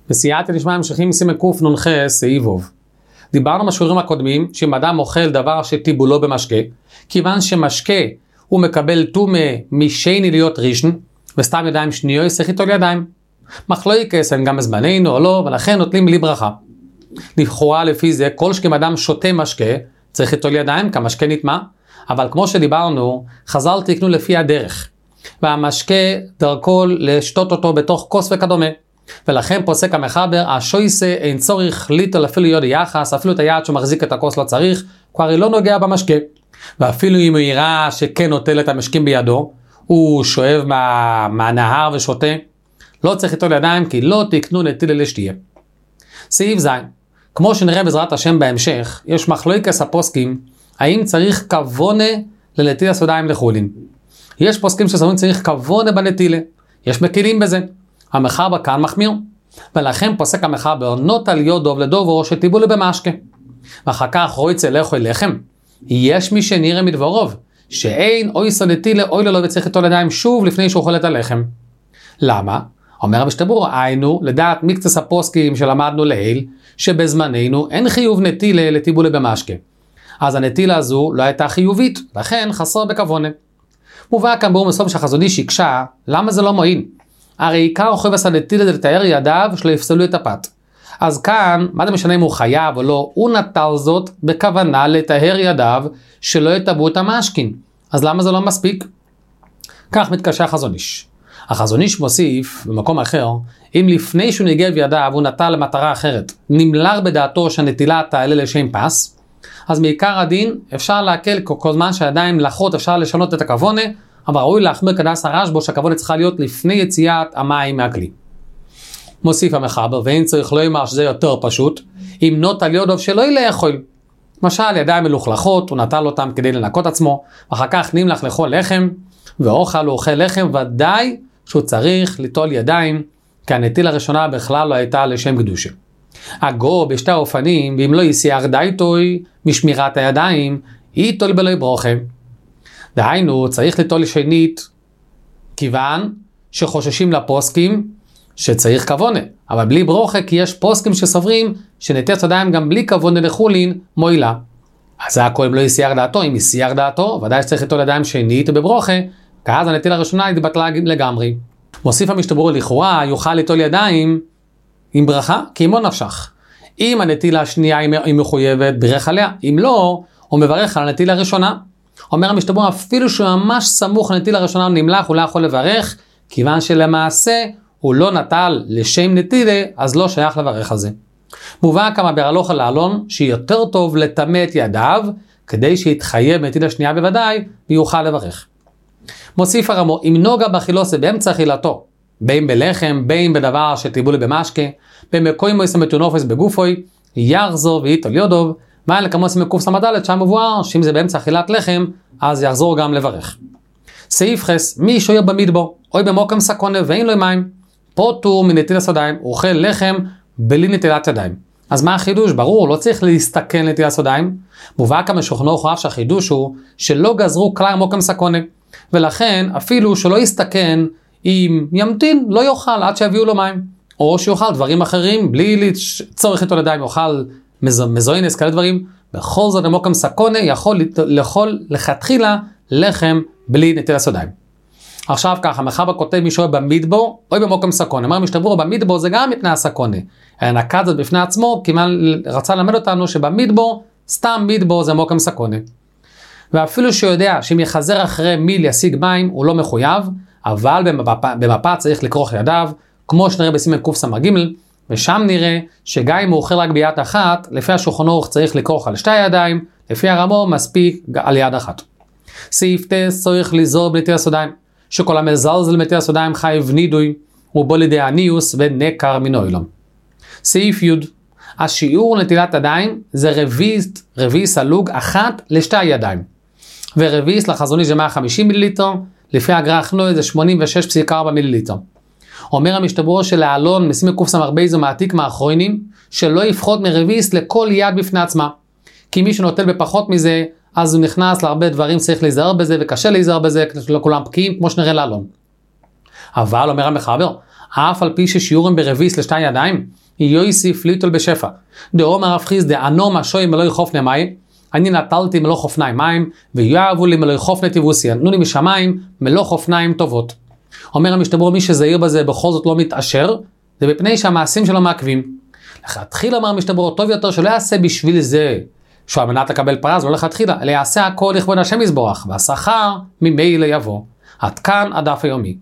בסייעתא דשמיא המשכים סימן קנ"ח סעיף ו'. דיברנו בשיעורים הקודמים שאם אדם אוכל דבר שטיבולו במשקה, כיוון שמשקה הוא מקבל טומאה משני להיות ראשון, וסתם ידיים שניות צריך ליטול ידיים. מחלוקת אין גם בזמננו או לא, ולכן נוטלים בלי ברכה. לכאורה לפי זה, כל שכן אדם שותה משקה, צריך ליטול ידיים, כי המשקה נטמא, אבל כמו שדיברנו, חז"ל תיקנו לפי הדרך. והמשקה דרכו לשתות אותו בתוך כוס וכדומה. ולכן פוסק המחבר, השויסה אין צורך ליטול אפילו יוד יחס, אפילו את היד שמחזיק את הכוס לא צריך, כבר היא לא נוגע במשקה. ואפילו אם הוא יראה שכן נוטל את המשקים בידו, הוא שואב מהנהר ושותה, לא צריך ליטול ידיים כי לא תקנו נטילה לשתייה. סעיף ז', כמו שנראה בעזרת השם בהמשך, יש מחלוקת הפוסקים, האם צריך כוונה לנטילת ידיים לחולין. יש פוסקים שסבורים צריך כוונה בנטילה, יש מקילים בזה. המחבר כאן מחמיר, ולכן פוסק המחבר נוטל יודוב לדובו שטיבולו במשקה. ואחר כך רוצה לאכול לחם. יש מי שנראה מדברוב, שאין אוי סנטילה אוי לו וצריך ליטול ידיים שוב לפני שהוא אוכל את הלחם. למה? אומר רבי שטבור, היינו לדעת מקצת הפוסקים שלמדנו לעיל, שבזמננו אין חיוב נטילה לטיבולה במשקה. אז הנטילה הזו לא הייתה חיובית, לכן חסר בכוונה. מובא כאן באור מסוים שהחזון איש הקשה, למה זה לא מועיל? הרי עיקר חובת הנטילה זה לתאר ידיו שלא יפסלו את הפת. אז כאן, מה זה משנה אם הוא חייב או לא, הוא נטל זאת בכוונה לתאר ידיו שלא יטבעו את המשקין. אז למה זה לא מספיק? כך מתקשה החזון איש. החזון איש מוסיף במקום אחר, אם לפני שהוא ניגב ידיו הוא נטל למטרה אחרת, נמלר בדעתו שהנטילה תעלה לשם פס, אז מעיקר הדין אפשר להקל כל זמן שעדיין מלאכות אפשר לשנות את הכוונה, אבל ראוי להחמיר כדס הרשב"א שהכוונה צריכה להיות לפני יציאת המים מהכלי. מוסיף המחבר, ואין צריך לא אמר שזה יותר פשוט, אם נוטל יודוב שלא לאכול. למשל ידיים מלוכלכות, הוא נטל אותם כדי לנקות עצמו, ואחר כך נמלך לאכול לחם, ואוכל הוא אוכל לחם, ודאי שהוא צריך ליטול ידיים, כי הנטילה הראשונה בכלל לא הייתה לשם קדושה. הגו בשתי האופנים, ואם לא יסיח דייטוי משמירת הידיים, ייטול בלא ברוכה. דהיינו, צריך ליטול שנית, כיוון שחוששים לפוסקים שצריך כוונה, אבל בלי ברוכה, כי יש פוסקים שסוברים שנטילת ידיים גם בלי כוונה לחולין מועילה. אז זה הכל אם לא יסיח דעתו, אם יסיח דעתו, ודאי שצריך ליטול ידיים שנית ובברוכה, כי אז הנטילה הראשונה התבטלה לגמרי. מוסיף המשתברור לכאורה, יוכל ליטול ידיים עם ברכה, כי אימו נפשך. אם הנטילה השנייה היא מחויבת, ברך עליה. אם לא, הוא מברך על הנטילה הראשונה. אומר המשתברור, אפילו שהוא ממש סמוך לנטילה הראשונה הוא נמלך, הוא לא יכול לברך, כיוון שלמעשה הוא לא נטל לשם נטילה, אז לא שייך לברך על זה. מובא כמה בהלכה לעלון, שיותר טוב לטמא את ידיו, כדי שיתחייב בנטילה השנייה בוודאי, ויוכל לברך. מוסיף הרמו, אם נוגע בחילוסה באמצע אכילתו, בין בלחם, בין בדבר שטיבולה במשקה, בין מקוים מויסם בתונופס בגופוי, יחזור ויטול יודוב, מה אלה כמו סימן קס"ד, שם מבואר, שאם זה באמצע אכילת לחם, אז יחזור גם לברך. סעיף חס, מי שויר במדבר, או במוקם סקונה ואין לו מים, פוטור מנטילת ידיים, הוא אוכל לחם בלי נטילת ידיים. אז מה החידוש? ברור, לא צריך להסתכן נטילת ידיים. מובא כמה שוכנו חרף שהחידוש הוא שלא גזרו כלל מוקם סקונה. ולכן אפילו שלא יסתכן, אם ימתין לא יאכל עד שיביאו לו מים, או שיאכל דברים אחרים בלי צורך ליטול ידיים, יאכל מזוינס, כאלה דברים. בכל זאת המוקם סקונה יכול לאכול לכתחילה לחם בלי נטילת ידיים. עכשיו ככה, המחבר כותב מי שואל במדבר או במוקם סקונה. אומר משתברור במדבר זה גם מפני הסקונה. נקט זאת בפני עצמו, כי רצה ללמד אותנו שבמדבר, סתם מדבר זה מוקם סקונה. ואפילו שהוא יודע שאם יחזר אחרי מיל ישיג מים, הוא לא מחויב, אבל במפה צריך לקרוח ידיו, כמו שנראה בסימן קס"ג, ושם נראה שגם אם הוא אוכל רק ביד אחת, לפי השולחן ערוך צריך לקרוח על שתי הידיים, לפי הרמו מספיק על יד אחת. סעיף טס צריך לזור בנטילת ידיים, שכל המזלזל בנטילת ידיים חייב נידוי, ובו לידי עניוס ונקר מן אוילום. סעיף י' השיעור נטילת ידיים זה רביעי סלוג אחת לשתי הידיים. ורביעי לחזון איש זה 150 מיליליטר, לפי הגר"א חנוכה זה 86.4 מיליליטר. אומר המשתברור שלעלון מסימן קס"ב זה מעתיק מהאחרונים, שלא יפחות מרביעי לכל יד בפני עצמה. כי מי שנוטל בפחות מזה, אז הוא נכנס להרבה דברים, צריך להיזהר בזה, וקשה להיזהר בזה, לא כולם פקיעים, כמו שנראה לעלון. אבל אומר המחבר, אף על פי ששיעורם ברביס לשתי ידיים, יוסיף ליטול בשפע. דאמר רב חיסדא, אנו משוי מלוא חופני מים, אני נטלתי מלוא חופני מים, ויאהבו לי מלוא חופני תיבוסי, נתנו לי משמיים מלוא חופניים טובות. אומר המשתברור, מי שזהיר בזה בכל זאת לא מתעשר, זה בפני שהמעשים שלו מעכבים. לכתחילה אומר המשתברור, טוב יותר שלא יעשה בשביל זה, שהוא על מנת לקבל פרס, לא לכתחילה, אלא יעשה הכל לכבוד השם יזברך, והשכר ממילא יבוא. עד כאן הדף היומי.